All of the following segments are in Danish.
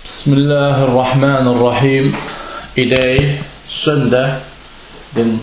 Bismillahirrahmanirrahim. I dag, søndag, den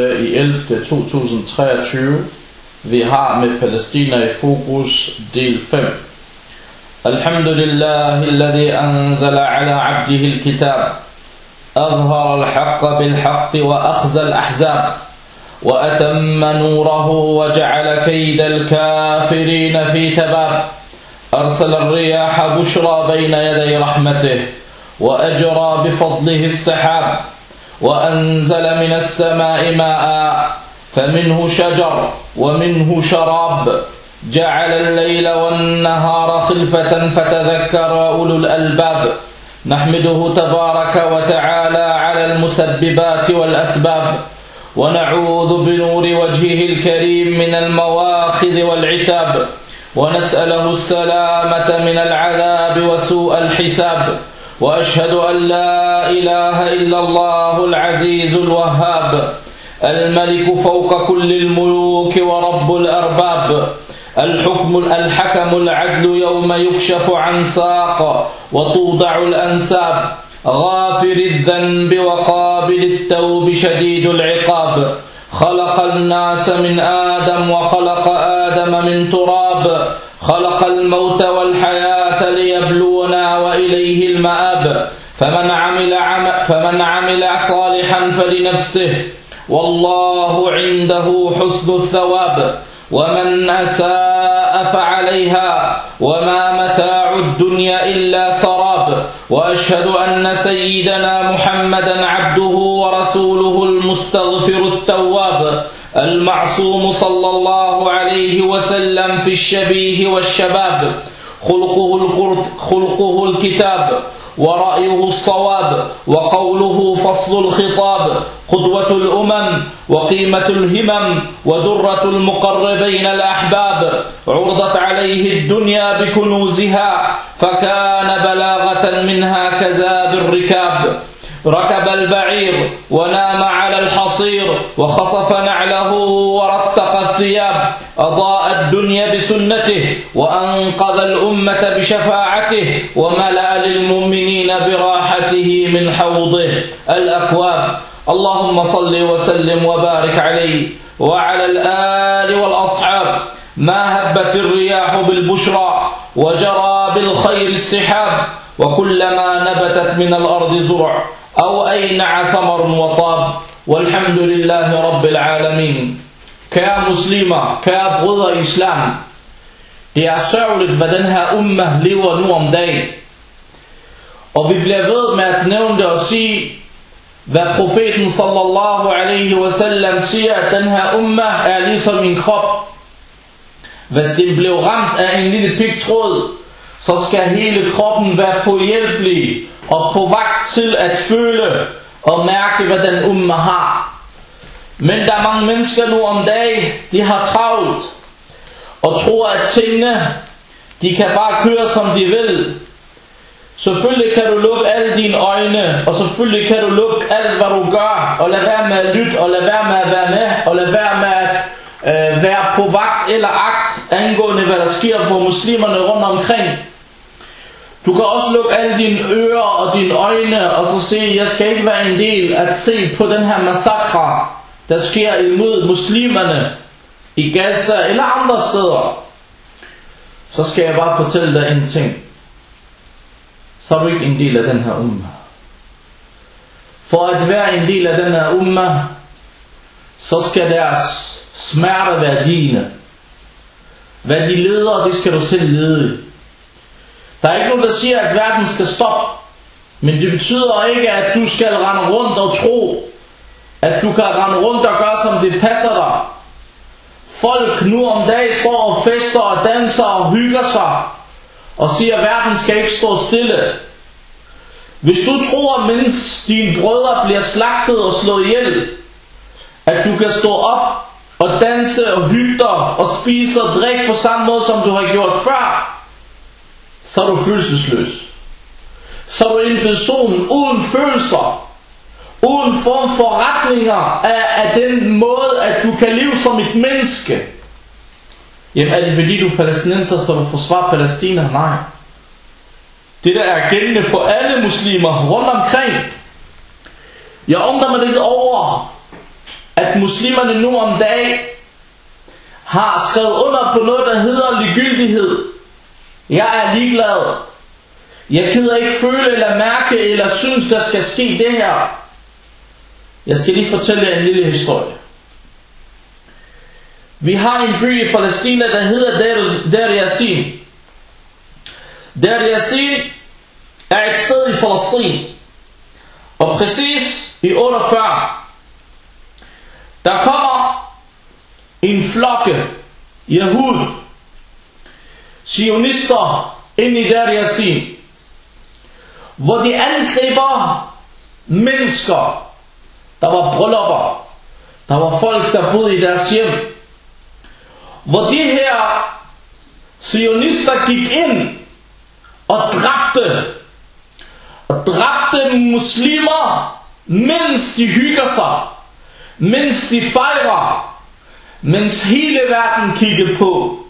12.11.2023. Vi har med Palæstina i fokus, del 5. Alhamdulillahi alladhi anzala ala abdihi al-kitab. أظهر الحق بالحق وأخزى الأحزاب وأتم نوره وجعل كيد الكافرين في تباب أرسل الرياح بشرى بين يدي رحمته وأجرى بفضله السحاب وأنزل من السماء ماء فمنه شجر ومنه شراب جعل الليل والنهار خلفة فتذكر أولو الألباب نحمده تبارك وتعالى على المسببات والأسباب ونعوذ بنور وجهه الكريم من المواخذ والعتاب ونسأله السلامة من العذاب وسوء الحساب وأشهد أن لا إله إلا الله العزيز الوهاب الملك فوق كل الملوك ورب الأرباب الحكم العدل يوم يكشف عن ساق وتوضع الأنساب غافر الذنب وقابل التوب شديد العقاب خلق الناس من آدم وخلق آدم من تراب خلق الموت والحياة ليبلونا وإليه المآب فمن عمل صالحا فلنفسه والله عنده حسن الثواب ومن أساء فعليها وما متاع الدنيا إلا سراب وأشهد أن سيدنا محمدا عبده ورسوله المستغفر التواب المعصوم صلى الله عليه وسلم في الشبيه والشباب خلقه الكتاب ورأيه الصواب وقوله فصل الخطاب قدوة الأمم وقيمة الهمم ودرة المقربين الأحباب عرضت عليه الدنيا بكنوزها فكان بلاغة منها كذاب الركاب ركب البعير ونام على الحصير وخصف نعله ورتق الثياب أضاء الدنيا بسنته وأنقذ الأمة بشفاعته وملأ للمؤمنين براحته من حوضه الأكواب اللهم صل وسلم وبارك عليه وعلى الآل والأصحاب ما هبت الرياح بالبشرى وجرى بالخير السحاب وكلما نبتت من الأرض زرع أو أينع ثمر وطاب والحمد لله رب العالمين. Kære muslimer, kære brødre i islam, det er sørgeligt, hvad den her ummah lever nu om dagen. Og vi bliver ved med at nævne det og sige, hvad profeten sallallahu alaihi wasallam siger, at den her ummah er ligesom en krop. Hvis den blev ramt af en lille pigtråd, så skal hele kroppen være påhjælpelig og på vagt til at føle og mærke, hvad den ummah har. Men der er mange mennesker nu om dagen, de har travlt og tror, at tingene, de kan bare køre som de vil. Selvfølgelig kan du lukke alle dine øjne, og selvfølgelig kan du lukke alt, hvad du gør, og lade være med at lytte, og lade være med at være med, og lade være med at være på vagt eller agt angående, hvad der sker for muslimerne rundt omkring. Du kan også lukke alle dine ører og dine øjne, og så sige, jeg skal ikke være en del at se på den her massakre, der sker imod muslimerne i Gaza eller andre steder. Så skal jeg bare fortælle dig en ting. Så er du ikke en del af den her ummah. For at være en del af den her ummah, så skal deres smerte være dine. Hvad de leder, det skal du selv lede. Der er ikke nogen, der siger, at verden skal stoppe. Men det betyder ikke, at du skal rende rundt og tro, at du kan rende rundt og gøre, som det passer dig. Folk nu om dagen står og fester og danser og hygger sig og siger, at verden skal ikke stå stille. Hvis du tror, mens dine brødre bliver slagtet og slået ihjel, at du kan stå op og danse og hygge dig og spise og drikke på samme måde, som du har gjort før, så er du følelsesløs. Så er du en person uden følelser, uden form for retninger af den måde, at du kan leve som et menneske. Jamen er det fordi du er palæstinenser, så du forsvarer Palæstina? Nej. Det der er gældende for alle muslimer rundt omkring. Jeg undrer mig lidt over, at muslimerne nu om dagen har skrevet under på noget, der hedder ligegyldighed. Jeg er ligeglad. Jeg gider ikke føle eller mærke eller synes, der skal ske det her. Jeg skal lige fortælle jer en lille historie. Vi har en by i Palæstina, der hedder Deir Yassin. Deir Yassin er et sted i Palæstina. Og præcis i 48, der kommer en flokke Yahud, zionister, ind i Deir Yassin, hvor de angriber mennesker. Der var bryllupper, der var folk, der boede i deres hjem, hvor de her zionister gik ind og dræbte muslimer, mens de hygger sig, mens de fejrer, mens hele verden kiggede på.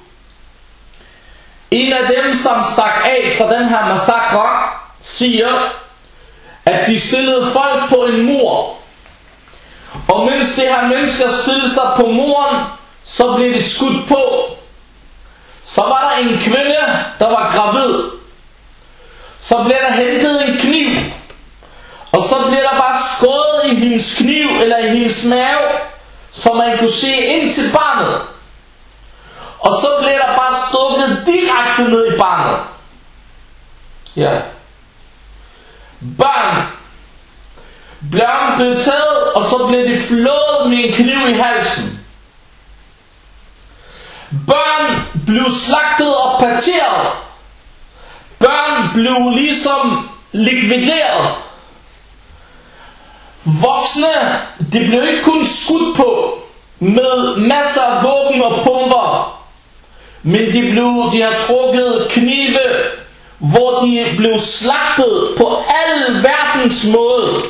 En af dem, som stak af fra den her massakre, siger, at de stillede folk på en mur, og mens de her mennesker stillede sig på muren, så blev de skudt på. Så var der en kvinde, der var gravid. Så blev der hentet en kniv, og så blev der bare skåret i hendes kniv eller i hendes mave, så man kunne se ind til barnet. Og så blev der bare stukket direkte ned i barnet. Ja. Børn blev taget, og så blev de flået med en kniv i halsen. Børn blev slagtet og parteret. Børn blev ligesom likvideret. Voksne, de blev ikke kun skudt på med masser af våben og bomber, men de har trukket knive, hvor de blev slagtet på al verdens måde.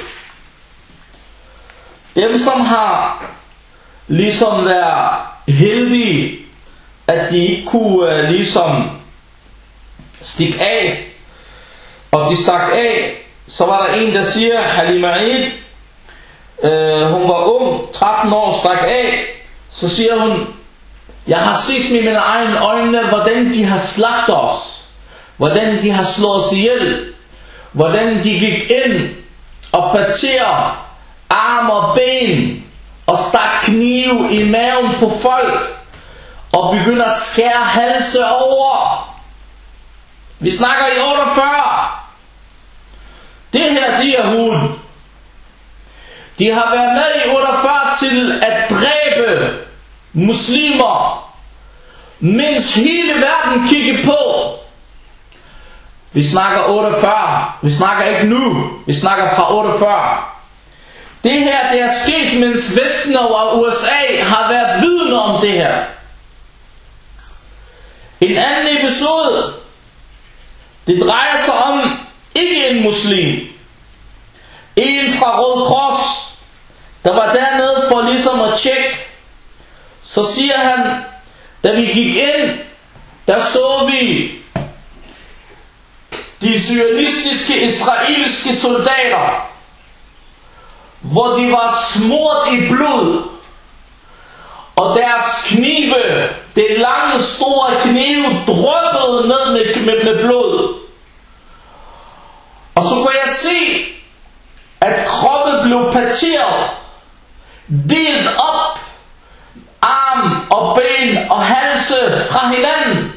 Dem, som har ligesom været heldige, at de ikke kunne ligesom stikke af, og de stak af, så var der en, der siger, Halima Eid, hun var ung, 13 år, stak af, så siger hun, jeg har set med mine egne øjne, hvordan de har slagtet os, hvordan de har slået os ihjel, hvordan de gik ind og parterede arme og ben, og stak knive i maven på folk, og begynder at skære halse over. Vi snakker i 48. Det her, de er Yahud. De har været med i 48 til at dræbe muslimer, mens hele verden kigger på. Vi snakker 48. Vi snakker ikke nu. Vi snakker fra 48. Det her, det er sket, mens Vesten og USA har været vidne om det her. En anden episode, det drejer sig om ikke en muslim. En fra Røde Kors, der var dernede for ligesom at tjekke. Så siger han, da vi gik ind, der så vi de zionistiske israelske soldater, hvor de var smurt i blod, og deres knive, det lange store knive, dryppede ned med blod. Og så kunne jeg se, at kroppen blev parteret, delt op, arm og ben og halse fra hinanden.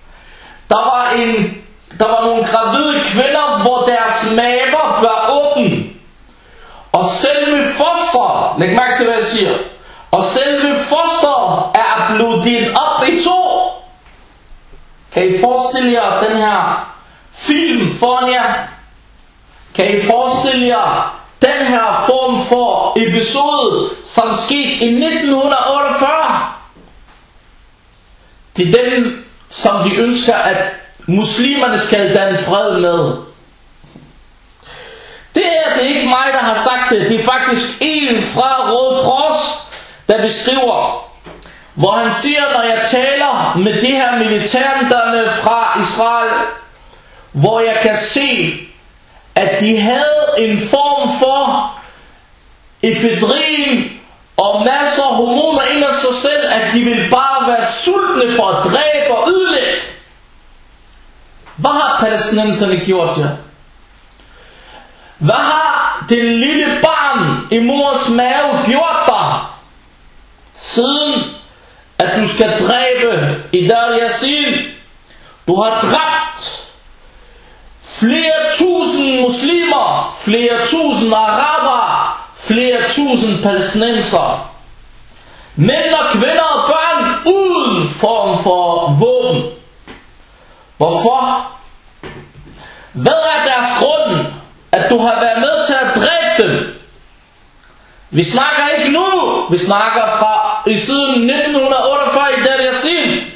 Der var nogle gravide kvinder, hvor deres maver var åben, og selve foster, læg mærke til hvad jeg siger, og selve foster er blevet delt op i to. Kan I forestille jer den her film foran jer? Kan I forestille jer den her form for episode, som skete i 1948? Det er dem, som de ønsker, at muslimerne skal danne fred med. Det er ikke mig, der har sagt det. Det er faktisk en fra Røde Kors, der beskriver, hvor han siger, når jeg taler med de her militærlederne fra Israel, hvor jeg kan se, at de havde en form for efedrin og masser af hormoner ind af sig selv, at de ville bare være sultne for at dræbe og ødelægge. Hvad har palæstinenserne gjort jer? Hvad har det lille barn i mors mave gjort dig, siden at du skal dræbe i Dar Yassin? Du har dræbt flere tusind muslimer, flere tusind arabere, flere tusind palæstinensere, mænd og kvinder og børn uden form for våben. Hvorfor? Hvad er deres grund, at du har været med til at dræbe dem? Vi snakker ikke nu, vi snakker fra i siden 1948 i Dar Yassin.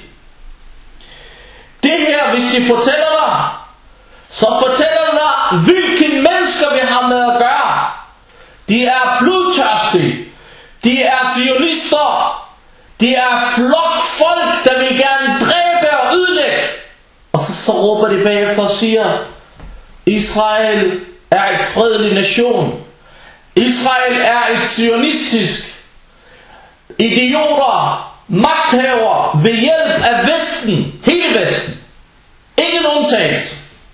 Det her, hvis de fortæller dig, så fortæller dig, hvilke mennesker vi har med at gøre. De er blodtørstige, de er zionister, de er flokfolk, der vil gerne dræbe og ødelægge. Og så råber de bagefter og siger, Israel er et fredelig nation. Israel er et zionistisk idioter, magthaver ved hjælp af Vesten, hele Vesten. Ingen undtagelse.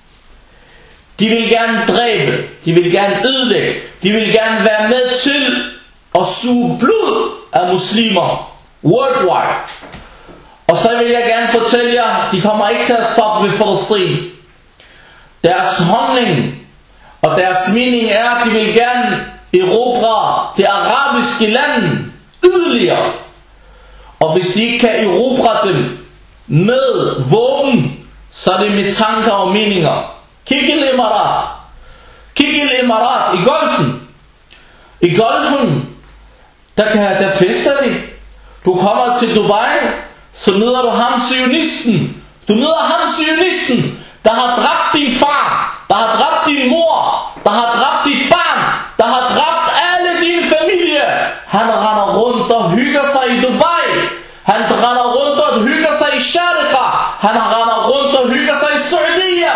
De vil gerne dræbe, de vil gerne ødelægge, de vil gerne være med til at suge blod af muslimer worldwide. Og så vil jeg gerne fortælle jer, de kommer ikke til at stoppe ved Palæstina. Deres holdning og deres mening er, at de vil gerne erobre det arabiske land yderligere. Og hvis de ikke kan erobre dem med våben, så er det med tanker og meninger. Kig i Emirat. Kig i Emirat i Golfen. I Golfen, der fester de. Du kommer til Dubai, så møder du ham zionisten. Du møder ham zionisten, der har dræbt din far, der har dræbt din mor, der har dræbt dit barn, der har dræbt alle din familie. Han render rundt og hygger sig i Dubai. Han render rundt og hygger sig i Sharqa. Han render rundt og hygger sig i Saudiya.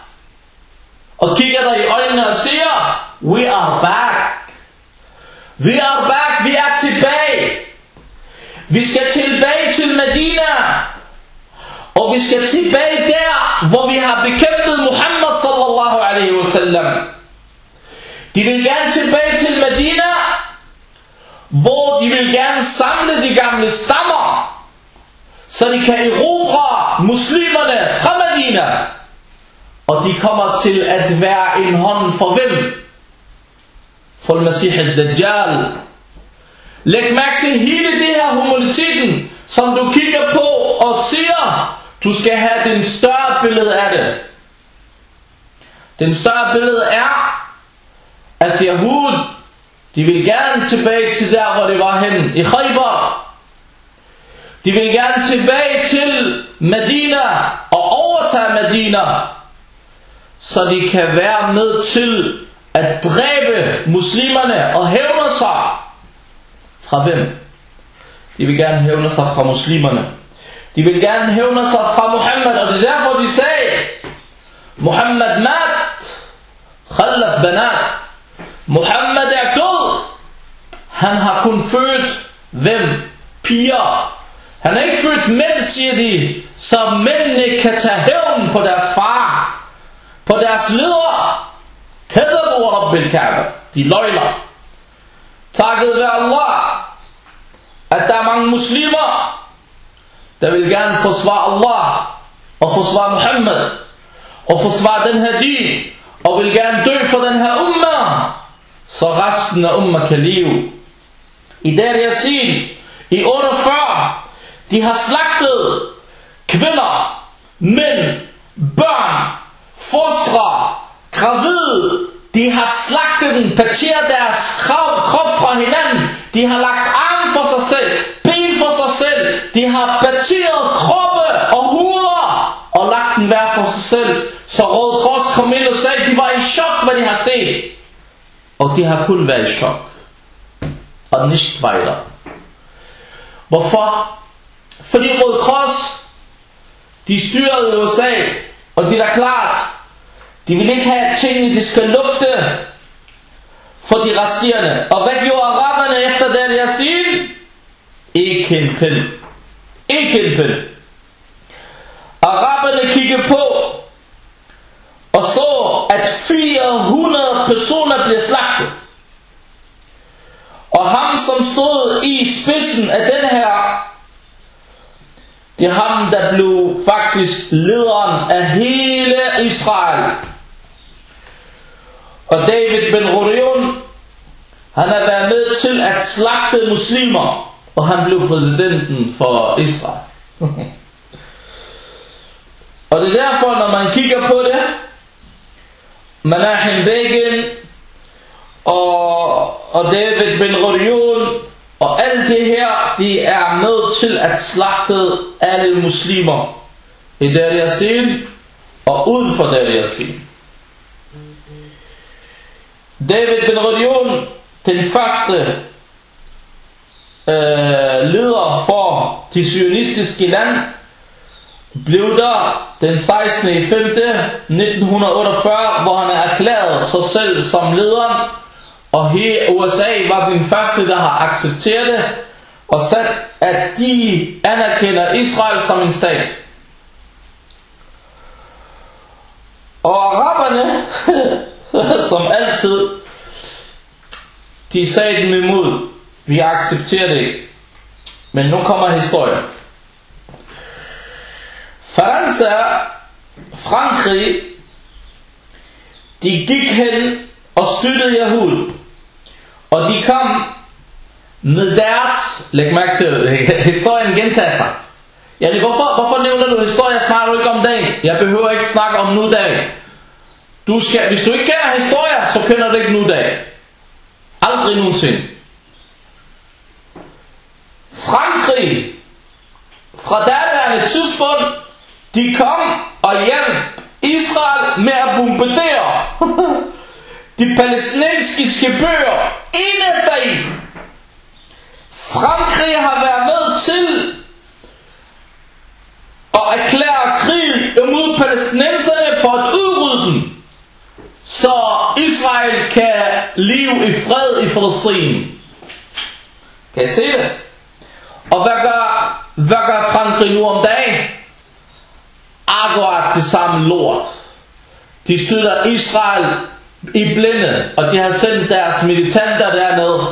Og kigger dig i øjnene og siger, we are back. We are back, vi er tilbage. Vi skal tilbage til Medina. Og vi skal tilbage der, hvor vi har bekæmpet Muhammad sallallahu alaihi wasallam. De vil gerne tilbage til Medina, hvor de vil gerne samle de gamle stammer, så de kan erobre muslimerne fra Medina. Og de kommer til at være en hånd for hvem? For Masih al-Dajjal. Læg mærke til hele det her humaniteten, som du kigger på og siger, du skal have den større billede af det. Den større billede er, at Yahud, de vil gerne tilbage til der, hvor det var henne, i Khaybar. De vil gerne tilbage til Medina og overtage Medina, så de kan være med til at dræbe muslimerne og hævne sig. Fra hvem? De vil gerne hævne sig fra muslimerne. De vil gerne hævne sig fra Muhammad, og det er derfor de sagde, Muhammad mat, khallat banat. Muhammad er død. Han har kun født hvem? Piger. Han er ikke født mænd, siger de, så mændene kan tage hævn på deres far, på deres leder. Kadabu rabbil Kaaba. De løgner. Takket være Allah, at der er mange muslimer, der vil gerne forsvare Allah, og forsvare Muhammad, og forsvare den her din, og vil gerne dø for den her umma, så resten af umma kan leve. I Dar Yassin, i 48, de har slagtet kvinder, mænd, børn, fostre, gravide. De har slagtet dem, parteret deres krop fra hinanden. De har lagt arme for sig selv, ben for sig selv. De har parteret kroppe og hoveder og lagt den hver for sig selv. Så Røde Kors kom ind og sagde, at de var i chok, hvad de har set. Og de har kun været i chok. Og nicht weiter. Hvorfor? Fordi Røde Kors, de styrede USA, og det er da klart, De vil ikke have, at tingene de skal lugte for de resterende. Og hvad gjorde araberne efter det, jeg siger? Ikke en pind. Ikke en pind. Araberne kiggede på og så, at 400 personer blev slagtet. Og ham, som stod i spidsen af den her, det er ham, der blev faktisk lederen af hele Israel. Og David Ben Gurion, han har været med til at slagte muslimer, og han blev præsidenten for Israel. Og det er derfor, når man kigger på det, Menachem Begin og David Ben Gurion og alt det her, de er med til at slagte alle muslimer i Deir Yassin og uden for Deir Yassin. David Ben Gurion, den første leder for de zionistiske land, blev der den 16.5.1948, hvor han erklærede sig selv som lederen, og hele USA var den første, der har accepteret det, og sagt, at de anerkender Israel som en stat. Og araberne, som altid, de sagde dem imod, vi accepterer det ikke. Men nu kommer historien. Frankrig, de gik hen og støttede Yahud. Og de kom med deres, læg mærke til, historien gentager sig. Ja, hvorfor nævner du historie? Jeg snakker du ikke om dagen. Jeg behøver ikke snakke om nu dag. Hvis du ikke kender historie, så kender du ikke nu dag. Aldrig nogensinde. Frankrig, fra daværende tidspunkt, de kom og hjalp Israel med at bombardere de palæstinensiske byer en efter en. Frankrig har været med til at erklære krig imod palæstinenserne for at udrydde dem, så Israel kan leve i fred i Palæstina. Kan I se det? Og hvad gør Frankrig nu om dagen? Akkurat det samme lort. De støtter Israel i blinde, og de har sendt deres militanter dernede.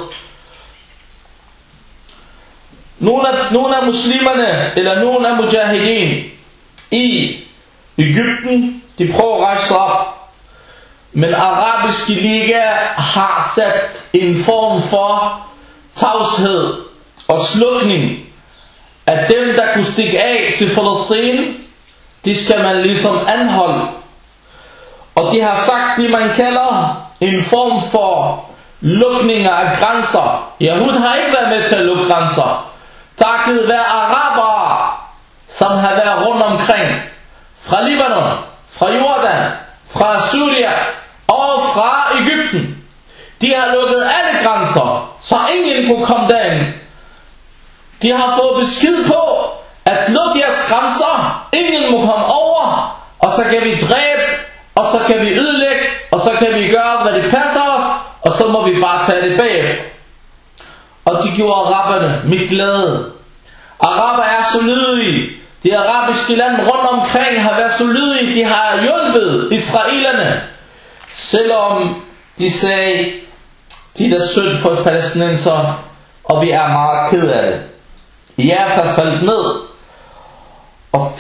Nogle af muslimerne, eller nogle af mujahideen i Egypten, de prøver at rejse sig op. Men Arabiske Liga har sat en form for tavshed og slukning, at dem, der kunne stikke af til Palæstina, de skal man ligesom anholde. Og de har sagt det, man kalder en form for lukninger af grænser. Yahud har ikke været med til at lukke grænser. Takket være arabere, som har været rundt omkring. Fra Libanon, fra Jordan, fra Syrien og fra Egypten. De har lukket alle grænser, så ingen kunne komme derind. De har fået besked på, at lukke jeres grænser, ingen må komme over, og så kan vi dræbe, og så kan vi ødelægge, og så kan vi gøre, hvad det passer os, og så må vi bare tage det bagefter. Og de gjorde araberne med glæde. Araber er så lydige. De arabiske lande rundt omkring har været så lydige, de har hjulpet israelerne. Selvom de sagde, de der synd for et palæstinenser, og vi er meget ked af det. Jaffa faldt ned, og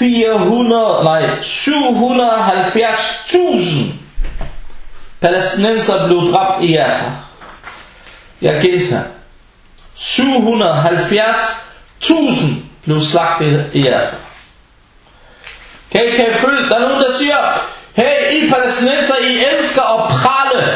770.000 palæstinenser blev dræbt i Jaffa. Jeg gentager. 770.000 blev slagtet i Jaffa. Kan I følge? Der er nogen, der siger, hey, I palæstinenser, I elsker at prale.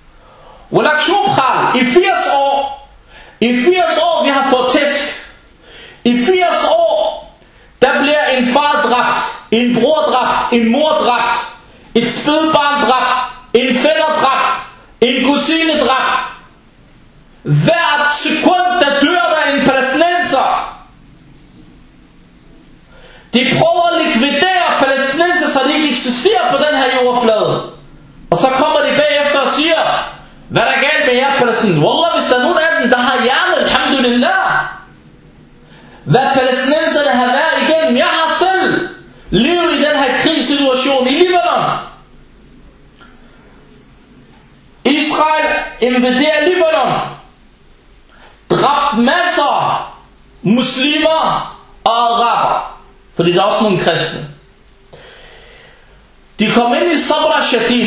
I 80 år, vi har fået tæsk. I 80 år, der bliver en far dræbt, en bror dræbt, en mor dræbt, et spædbarn dræbt, en fætter dræbt, en kusine dræbt. Hvert sekund, der dør der en palæstinenser. De prøver at likvidere palæstinenser, så de ikke eksisterer på den her jordflade. palæstinenser. Wallah, hvis der er nogen af dem, der har hjernet, alhamdulillah. Hvad palæstinenserne har været igennem. Jeg har selv levet i den her krigssituation i Libanon. Israel invaderer Libanon. Dræbt masser muslimer og araber. Fordi der er også nogle kristne. De kom ind i Sabra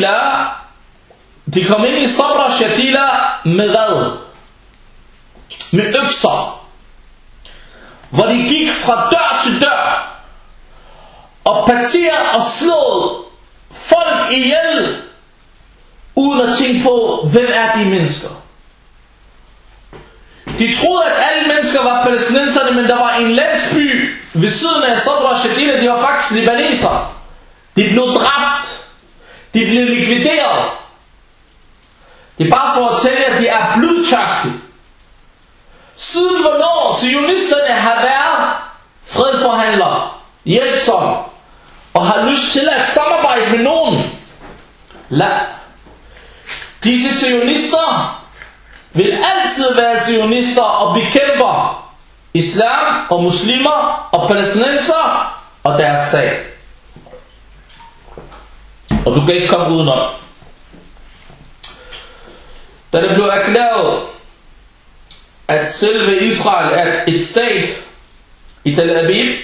Shatila. Med hvad? Med økser. Hvor de gik fra dør til dør. Og partier og slået folk ihjel. Uden at tænke på, hvem er de mennesker. De troede, at alle mennesker var palæstinenserne, men der var en landsby ved siden af Sabra Shatila, de var faktisk libanesere. De blev dræbt. De blev likvideret. Det er bare for at tælle, at de er blodtørstige. Siden hvornår sionisterne har været fredforhandlere, hjælpsomme, og har lyst til at samarbejde med nogen. Lad. Disse sionister vil altid være sionister og bekæmper islam og muslimer og palæstinenser og deres sag. Og du kan ikke komme udenom. Da det blev erklæret, at selve Israel er et stat i Tel Aviv,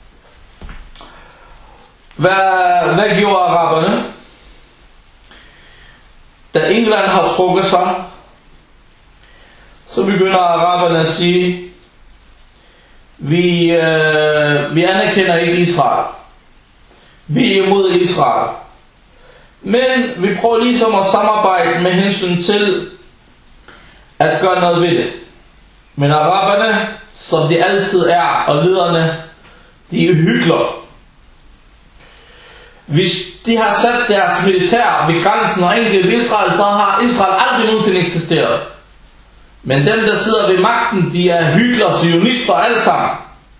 hvad gjorde araberne? Da England har trukket sig, så begynder araberne at sige, vi anerkender ikke Israel. Vi er imod Israel. Men vi prøver ligesom at samarbejde med hensyn til at gøre noget ved det. Men araberne, som de altid er, og lederne, de er hyklere. Hvis de har sat deres militær ved grænsen og angrebet Israel, så har Israel aldrig nogensinde eksisteret. Men dem, der sidder ved magten, de er hyklere, sionister alle sammen.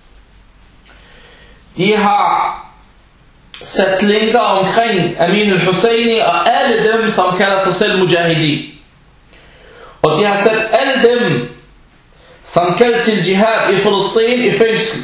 De har sat lænker omkring Amin al-Husseini og alle dem, som kalder sig selv mujahidi. Og de har sat alle dem, som kalder til jihad i Palæstina, i fængsel.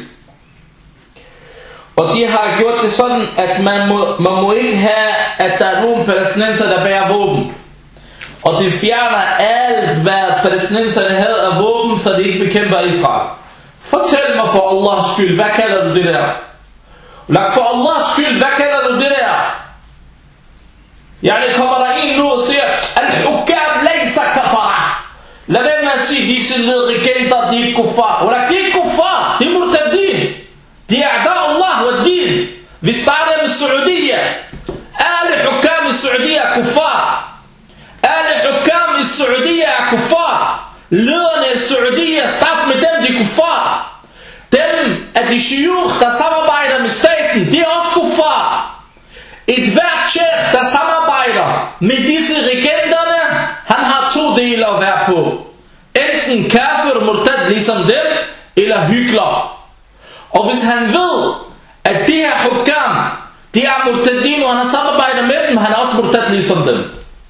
Og de har gjort det sådan, at man må ikke have, at der er nogen palæstinenser, der bærer våben. Og de fjerner alt, hvad palæstinenserne havde af våben, så de ikke bekæmper Israel. Fortæl mig for Allahs skyld, hvad kalder du det der? For Allahs skyld, hvad kalder du det der? Kommer der en nu og siger, al-hukam laysa kafara. Lad være med at sige, disse regenter, de er kuffar. Og de er ikke kuffar, de er murtadin. De er a'da Allah og din. Vi starter med Saudiya. Alle hukam i Saudiya er kuffar. Alle hukam i Saudiya er kuffar. Lederne i Saudiya, start med dem, de er kuffar. Dem af de shiukh, der samarbejder med staten, de er også kuffar. Et hvert sheikh, der samarbejder med disse regenterne, han har to dele at være på. Enten kafir, murtad ligesom dem, eller hykler. Og hvis han ved, at de her hukam, de er murtadin, og han har samarbejdet med dem, han er også murtad ligesom dem.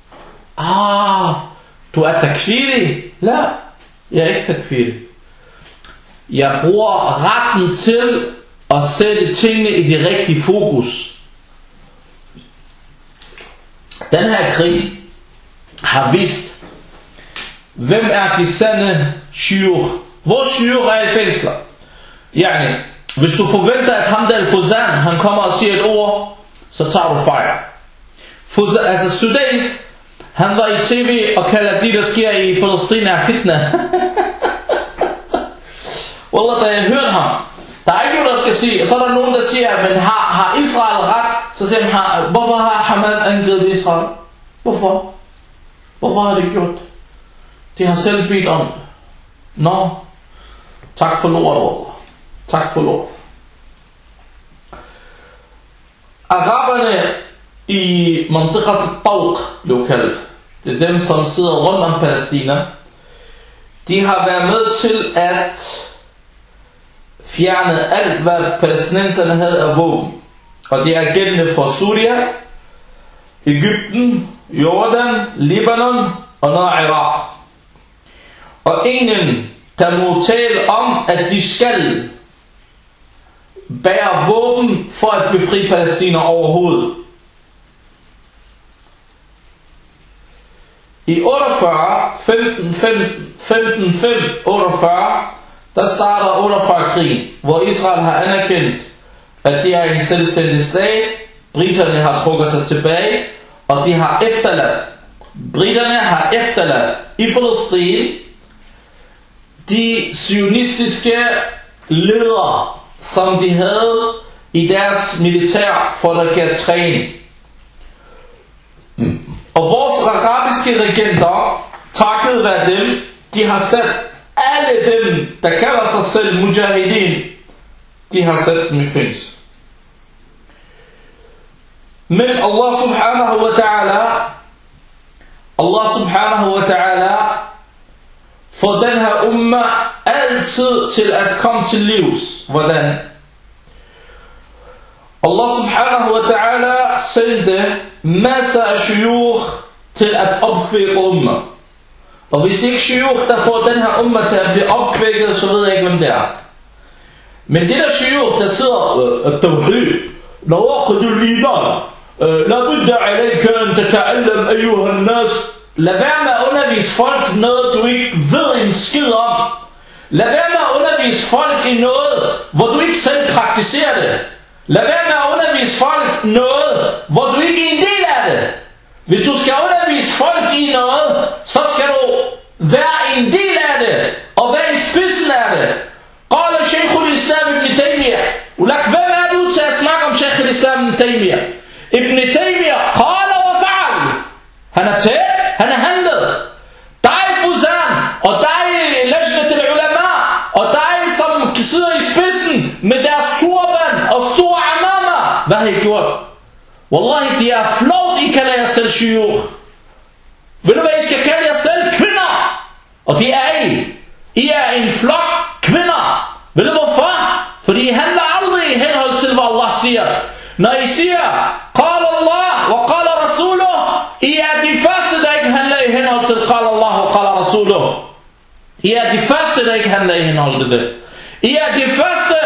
Du er takfiri? La, jeg er ikke takfiri. Jeg bruger retten til at sætte tingene i det rigtige fokus. Den her krig har vist, hvem er de sande shiur. Hvor shiur er i fængsler? Hvis du forventer, at Hamd al-Fuzan, han kommer og siger et ord, så tager du fejl. Sudais, han var i tv og kalder de, der sker i Palæstina, er fitna. Wallah, da jeg hørte ham, der er ikke noget, der skal sige, og så er der nogen, der siger, men har Israel ret? Så siger han, hvorfor har Hamas angrebet Israel? Hvorfor? Hvorfor har de gjort det? De har selv bedt om det. Nå, tak for lort, Wallah. Tak for lort. Araberne i Mantiqat al-Tawq blev kaldt. Det er dem, som sidder rundt om Palæstina. De har været med til at fjerne alt, hvad palæstinenserne havde af våben. Og det er gældende for Syria, Egypten, Jordan, Libanon og nu Irak. Og ingen, der må tale om, at de skal bære våben for at befri Palæstina overhovedet. I 48, der starter 48-krigen, hvor Israel har anerkendt, at det er en selvstændig stat. Briterne har trukket sig tilbage, og de har efterladt. Briterne har efterladt i Palæstina de zionistiske ledere, som de havde i deres militær for at kan træne. Og vores arabiske regenter, takket være dem, de har sat alle dem, der kalder sig selv mujahideen, de har sat dem i fængsel. Men Allah subhanahu wa ta'ala får den her umma altid til at komme til livs. Hvordan? Allah subhanahu wa ta'ala sendte masser af shuyukh til at opkvække umma. Og hvis det ikke shuyukh, der får den her umma til at blive opkvækket, så ved jeg ikke, hvem det er. Men det der shuyukh, der sidder at-tawhid, nawaqid al-iman, la budda alayka an tata'allam ayyuha an-nas. Lad være med at undervise folk noget, du ikke ved en skid om. Lad være med at undervise folk i noget, hvor du ikke selv praktiserer det. Lad være med at undervise folk noget, hvor du ikke er en del af det. Hvis du skal undervise folk i noget, så skal du være en del af det, og være i spidsen af det. Qala Shaykh al-Islam Ibn Taymiyyah. Hvem er du til at snakke om Shaykh al-Islam Ibn Taymiyyah? Ibn Taymiyyah, qala wa fa'al. Han er tæt, han er handlet. Dig Fuzan, og dig Lajnat al-Ulama, og dig som sidder i spidsen med deres turban og store amama. Hvad har I gjort? Wallahi, de er flot, I kalder jer selv shuyukh. Ved du hvad, I skal kalde jer selv kvinder? Og det er I. I er en flok kvinder. Ved du hvorfor? Fordi I handler aldrig i henhold til, hvad Allah siger. Når I siger, qala Allah wa qala rasuluh, I er de første, der ikke handler i henhold til qala Allah wa qala rasuluh. I er de første, der ikke handler i henhold til det. I er de første,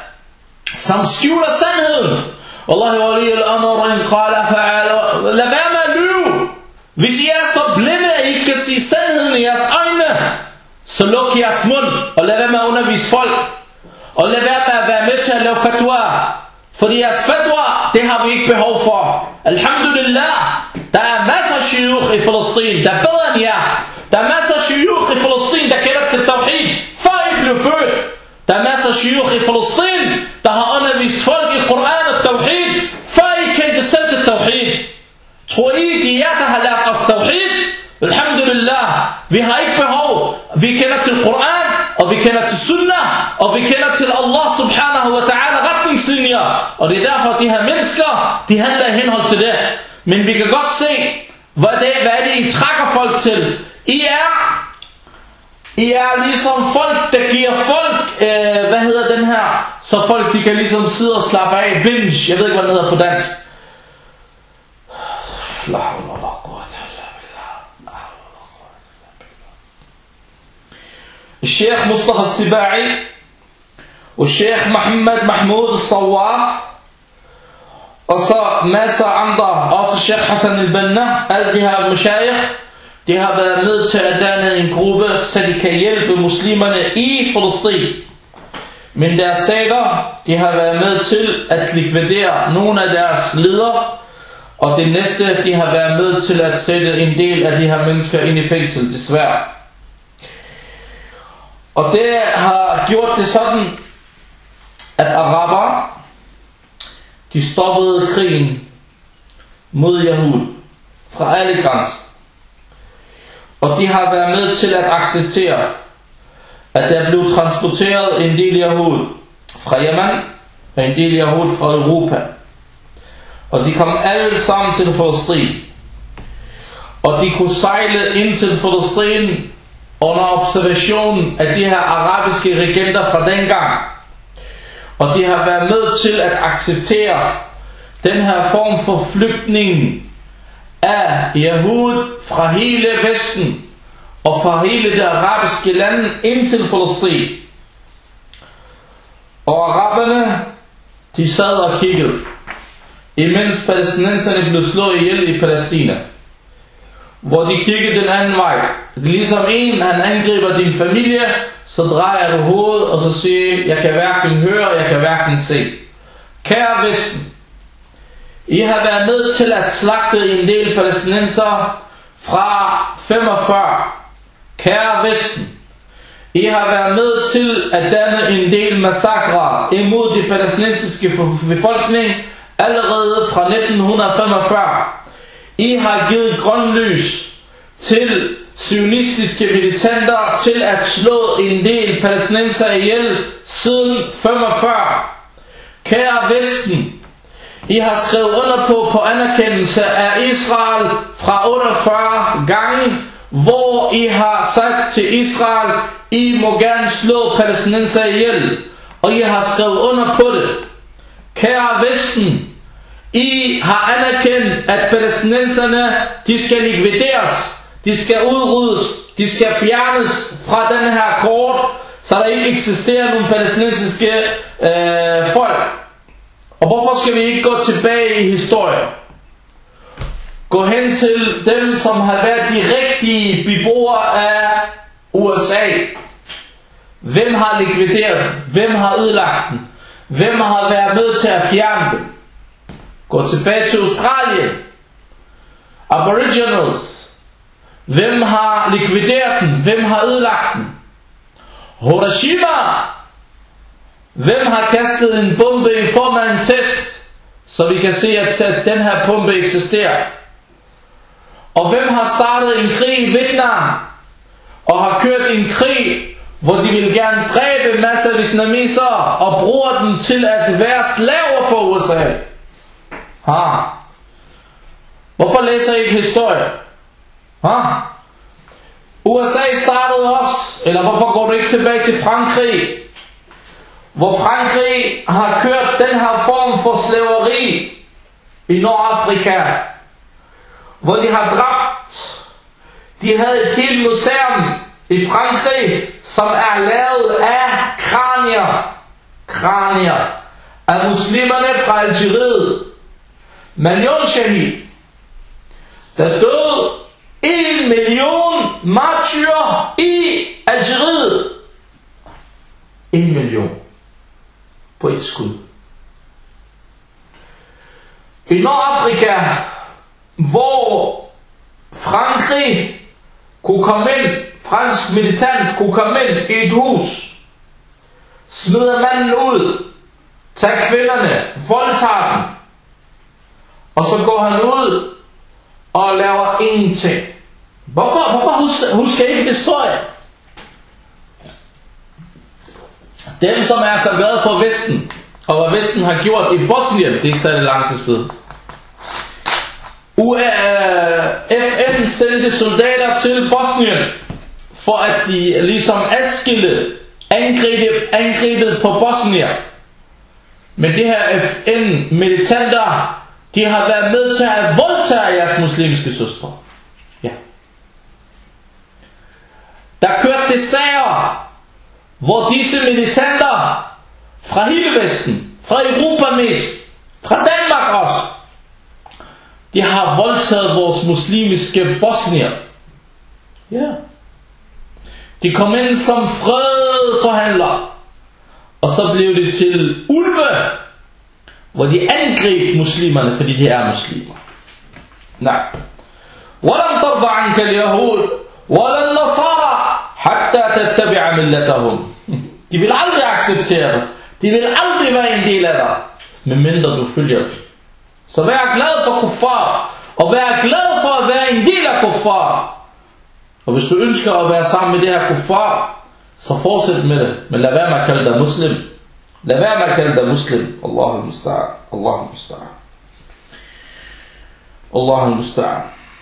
som skjuler sandheden. Wallahi wali al-amr in qala fa'ala. Lad være med at lyve. Hvis I er så blinde, at I ikke kan sige sandheden i jeres øjne, så luk jeres mund, og lad være med at undervise folk. Og lad være med at være med til at lave fatwa. Fordi jeres fatwa, det har vi ikke behov for. Alhamdulillah, der er masser af shuyukh i Palæstina, der er bedre end jer. Der er masser af shuyukh i Palæstina, der kender til tawhid, før I blev født. Der er masser af shuyukh i Palæstina, der har undervist folk i Koran og tawhid, før I kendte selv til tawhid. Tror I, det er jer, der har lært os tawhid? Alhamdulillah, vi har ikke behov. Vi kender til Koran, og vi kender til sunnah, og vi kender til Allah subhanahu wa ta'ala retningslinjer. Og det er derfor, de her mennesker, de handler i henhold til det. Men vi kan godt se, hvad er det, I trækker folk til. I er ligesom folk, der giver folk, hvad hedder den her, så folk de kan ligesom sidde og slappe af. Binge, jeg ved ikke, hvad den hedder på dansk. Sheikh Mustafa al-Sibai og Sheikh Mohammed Mahmoud al-Sawaf, og så masser andre, også Sheikh Hassan al-Banna. Alle de her mashayikh, de har været med til at danne en gruppe, så de kan hjælpe muslimerne i Palæstina. Men deres stater, de har været med til at likvidere nogle af deres ledere, og det næste, de har været med til at sætte en del af de her mennesker ind i fængsel, desværre. Og det har gjort det sådan, at araber, de stoppede krigen mod Yahud fra alle grænser. Og de har været med til at acceptere, at der blev transporteret en del Yahud fra Yemen, og en del Yahud fra Europa. Og de kom alle sammen til Palæstina. Og de kunne sejle ind til Palæstina under observation af de her arabiske regenter fra dengang. Og de har været med til at acceptere den her form for flygtning af Yahud fra hele Vesten og fra hele det arabiske land ind til Palæstina. Og araberne, de sad og kiggede, imens palæstinenserne blev slået ihjel i Palæstina. Hvor de kiggede den anden vej. Ligesom han angriber din familie, så drejer du hovedet, og så siger, jeg kan hverken høre, jeg kan hverken se. Kære Vesten, I har været med til at slagte en del palæstinenser fra 45. Kære Vesten, I har været med til at danne en del massakrer imod de palæstinensiske befolkning allerede fra 1945. I har givet grønlys til sionistiske militanter til at slå en del palæstinenser ihjel siden 45. Kære Vesten, I har skrevet under på anerkendelse af Israel fra 48 gange, hvor I har sagt til Israel, I må gerne slå palæstinenser ihjel, og I har skrevet under på det. Kære Vesten, I har anerkendt, at palæstinenserne, de skal likvideres, de skal udryddes, de skal fjernes fra den her kort, så der ikke eksisterer nogle palæstinensiske folk. Og hvorfor skal vi ikke gå tilbage i historien? Gå hen til dem, som har været de rigtige beboere af USA. Hvem har likvideret dem? Hvem har ødelagt dem? Hvem har været med til at fjerne dem? Gå tilbage til Australien. Aboriginals. Hvem har likvideret dem? Hvem har ødelagt dem? Hiroshima. Hvem har kastet en bombe i form af en test, så vi kan se, at den her bombe eksisterer? Og hvem har startet en krig i Vietnam, og har kørt en krig, hvor de vil gerne dræbe masser af vietnamesere, og bruger dem til at være slaver for USA? Hvorfor læser I ikke historie? USA startede også, eller hvorfor går du ikke tilbage til Frankrig? Hvor Frankrig har kørt den her form for slaveri i Nordafrika, hvor de har dræbt. De havde et helt museum i Frankrig, som er lavet af kranier af muslimerne fra Algeriet. Million shahid. Der døde 1 million martyrer i Algeriet. 1 million. På et skud. I Nordafrika, hvor Frankrig kunne komme ind, fransk militant kunne komme ind i et hus, smider manden ud, tager kvinderne, voldtager dem, og så går han ud og laver ingenting. Hvorfor husker I ikke historie? Dem, som er så glade for Vesten, og hvad Vesten har gjort i Bosnien, det er ikke særlig lang tid siden. FN sendte soldater til Bosnien, for at de ligesom adskille angrebet på Bosnien. Men det her FN-militanter, de har været med til at voldtage jeres muslimske søstre. Ja. Der kørte det sager, hvor disse militanter fra hele Vesten, fra Europa mest, fra Danmark også, de har voldtaget vores muslimske bosnier. Ja. De kom ind som fredforhandlere, og så blev det til ulve, hvor de angreb muslimerne, fordi de er muslimer. Nej. وَلَنْ تَرْضَ عَنْكَ الْيَهُودِ وَلَا النَّصَارَى حَتَّى تَتَّبِعَ مِلَّتَهُمْ. De vil aldrig acceptere dig. De vil aldrig være en del af dig, medmindre du følger dem. Så vær glad for kuffar, og vær glad for at være en del af kuffar. Og hvis du ønsker at være sammen med det her kuffar, så fortsæt med det. Men lad være med at kalde dig muslim. Lad være med at kalde dig muslim. Allahu musta'an. Allahu musta'an. Allahu musta'an.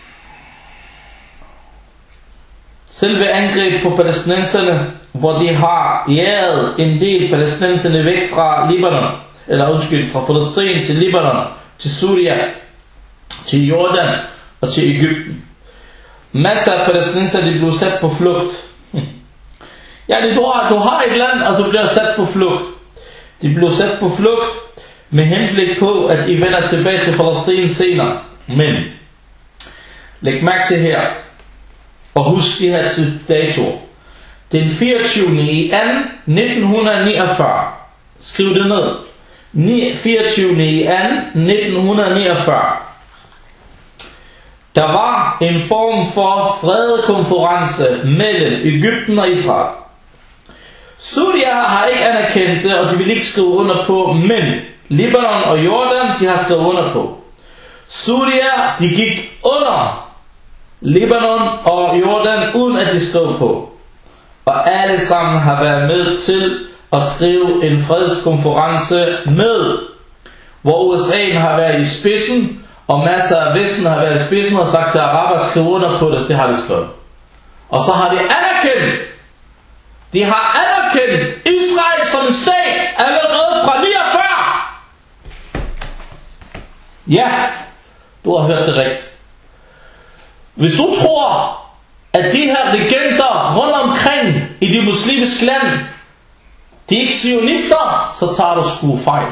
Selve angreb på palæstinenserne, hvor de har jaget en del palæstinenserne væk fra Libanon, eller fra Palæstina til Libanon, til Syria, til Jordan og til Egypten. masser af palæstinenser, de blev sat på flugt. Ja, du har et land, og du bliver sat på flugt. De blev sat på flugt med henblik på, at I vender tilbage til Palæstina senere. Men læg mærke til her, og husk det her til dato. Den 24. i 2. 1949. Skriv det ned. 24. i 2. 1949. Der var en form for fredekonference mellem Egypten og Israel. Syria har ikke anerkendt det, og de vil ikke skrive under på, men Libanon og Jordan, de har skrevet under på. Syria, de gik under Libanon og Jordan, uden at de skrev på. Og alle sammen har været med til at skrive en fredskonference med, hvor USA har været i spidsen, og masser af Vesten har været i spidsen og sagt til araber, skrive under på det. Det har de skrevet. Og så har de anerkendt. De har anerkendt Israel som en stat allerede fra 49. Ja, du har hørt det rigtigt. Hvis du tror, at de her legender rundt omkring i de muslimske lande, de er ikke sionister, så tager du sgu fejl.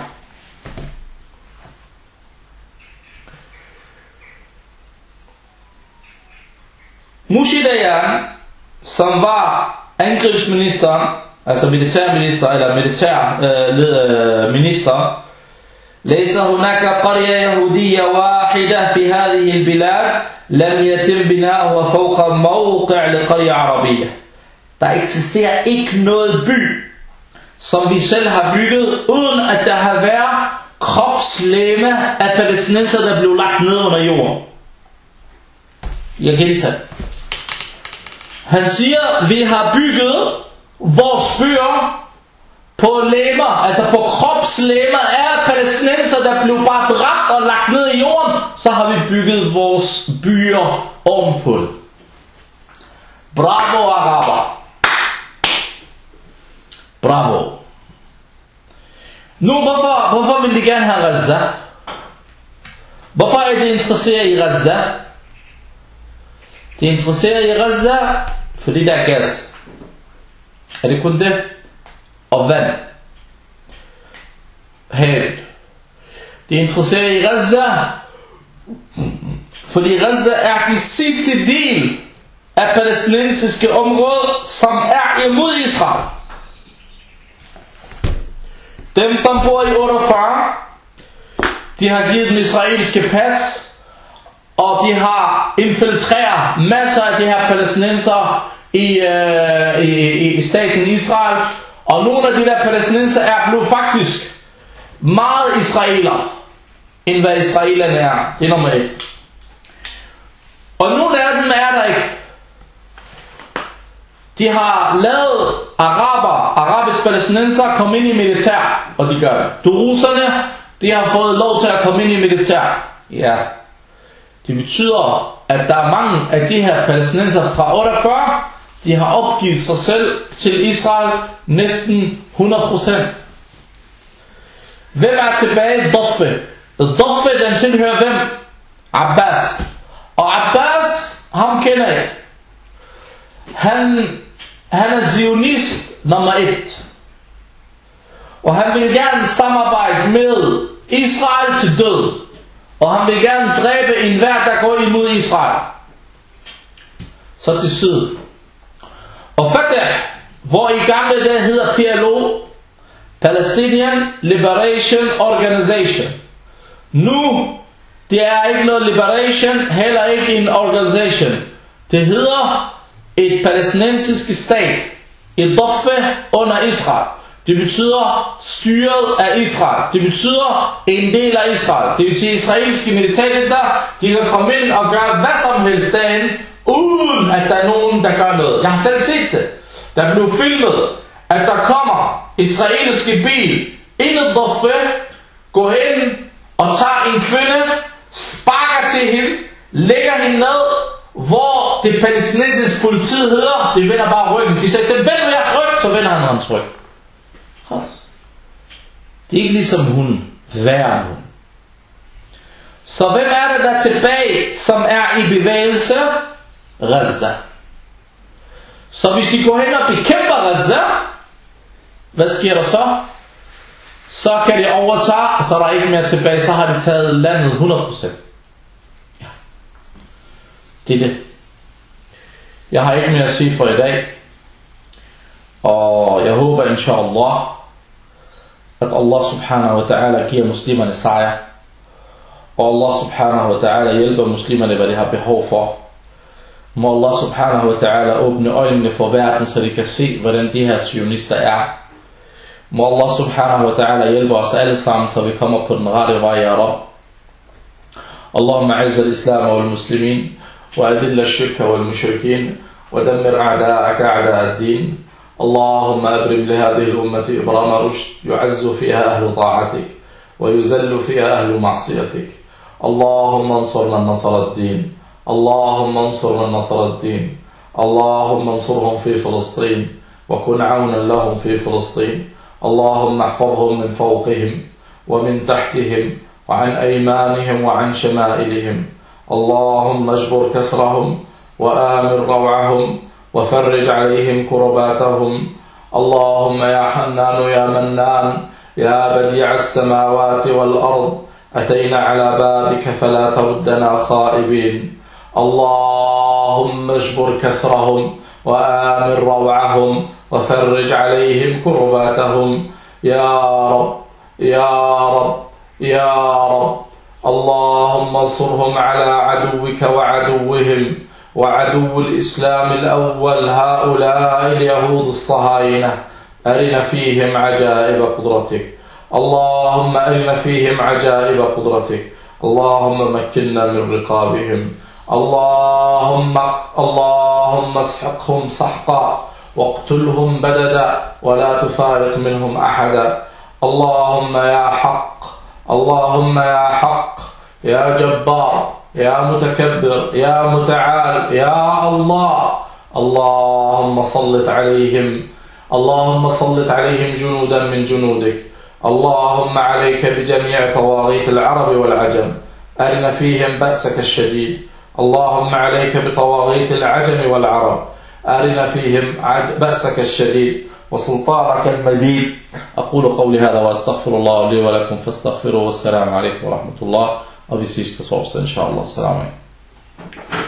Moshe Dayan, som var angrebsministeren, altså militærminister eller militærminister, ليس هناك قرية يهودية واحدة في هذه البلاد لم يتم بناؤها فوق موقع لقرية عربية. Der eksisterer ikke noget by, som vi selv har bygget, uden at der har været kropslemme af palæstinenser, der blev lagt ned under jorden. Jeg gentager. Han siger, vi har bygget vores byer på lemmer, altså på kropslemmer af palæstinenser, der blev bare dræbt og lagt ned i jorden, så har vi bygget vores byer ovenpå det. Bravo, araber. Bravo. Nu, hvorfor vil de gerne have Gaza? Hvorfor er de interesseret i Gaza? De er interesseret i Gaza, fordi der er gas. Er det kun det? Og vand. Havet. De er interesseret i Gaza, fordi Gaza er de sidste del af palæstinensiske område, som er imod Israel. Dem, som bor i 48, de har givet dem israelske pas, og de har infiltreret masser af de her palæstinenser i staten Israel. Og nogle af de der palæstinenser er blevet faktisk meget israeler, end hvad israelerne er. Det er nummer 1. Og nogle af dem er der ikke. De har lavet arabisk palæstinenser komme ind i militær, og de gør det. Duruserne, de har fået lov til at komme ind i militær. Ja. Det betyder, at der er mange af de her palæstinenser fra 48, de har opgivet sig selv til Israel næsten 100%. Hvem er tilbage? Doffe. Doffe, den tilhører hvem? Abbas. Og Abbas, ham kender jeg. Han er zionist nummer 1. Og han vil gerne samarbejde med Israel til død. Og han vil gerne dræbe enhver, der går imod Israel. Så til side. Og Fatah, hvor i gamle dage hedder PLO, Palestinian Liberation Organization. Nu, det er ikke noget liberation, heller ikke en organisation. Det hedder et palæstinensisk stat, et doffe under Israel. Det betyder styret af Israel. Det betyder en del af Israel. Det vil sige, israelske militære, de kan komme ind og gøre hvad som helst derinde, uden at der er nogen, der gør noget. Jeg har selv set det. Der blev filmet, at der kommer israelske bil ind i Doffe, går hen og tager en kvinde, sparker til hende, lægger hende ned, hvor det palæstinensiske politi hedder, det vender bare ryggen. De siger til, vend nu jeres ryg, så vender han hans ryg. Det er ikke ligesom hun, værre end hun. Så hvem er det der tilbage, som er i bevægelse? Gaza. Så hvis de går hen og bekæmper Gaza, hvad sker der så? Så kan de overtage, og så er der ikke mere tilbage, så har de taget landet 100%. Ja. Det er det. Jeg har ikke mere at sige for i dag, og jeg håber inshallah, at Allah subhanahu wa ta'ala giver muslimerne sejr, og Allah subhanahu wa ta'ala hjælper muslimerne, hvad de har behov for. Må Allah subhanahu wa ta'ala åbne øjnene for verden, så de kan se, hvordan de her sionister er. Må Allah subhanahu wa ta'ala hjælpe os alle sammen, så vi kommer på den rette vej, ya Rab. Allahumma a'izz al-islam wal-muslimin, wa adhill al-shirk wal-mushrikin, wa dammir a'da'aka a'da' ad-din. اللهم أبرم لهذه الأمة إبرام رشد يعز فيها أهل طاعتك ويذل فيها أهل معصيتك. اللهم انصر من نصر الدين، اللهم انصر من نصر الدين، اللهم انصرهم في فلسطين وكن عونا لهم في فلسطين. اللهم احفظهم من فوقهم ومن تحتهم وعن أيمانهم وعن شمائلهم. اللهم اجبر كسرهم وآمن روعهم وفرج عليهم كرباتهم. اللهم يا حنان يا منان يا بديع السماوات والأرض، أتينا على بابك فلا تردنا خائبين. اللهم اجبر كسرهم وآمن روعهم وفرج عليهم كرباتهم يا رب يا رب يا رب. اللهم انصرهم على عدوك وعدوهم وعدو الإسلام الأول هؤلاء اليهود الصهاينة. أرنا فيهم عجائب قدرتك، اللهم أرنا فيهم عجائب قدرتك. اللهم مكننا من رقابهم، اللهم اسحقهم سحقا واقتلهم بددا ولا تفارق منهم أحدا. اللهم يا حق، اللهم يا حق، يا جبار، يا متكبر، يا متعال، يا الله. اللهم سلط عليهم جنودا من جنودك. اللهم عليك بجميع طواغيت العرب والعجم، أرنا فيهم بأسك الشديد. اللهم عليك بطواغيت العجم والعرب، أرنا فيهم بأسك الشديد وسلطانك المجيد. أقول قولي هذا وأستغفر الله لي ولكم فاستغفروه، والسلام عليكم ورحمة الله. Og vi ses på torsdag, inshallah. Assalamu alaikum.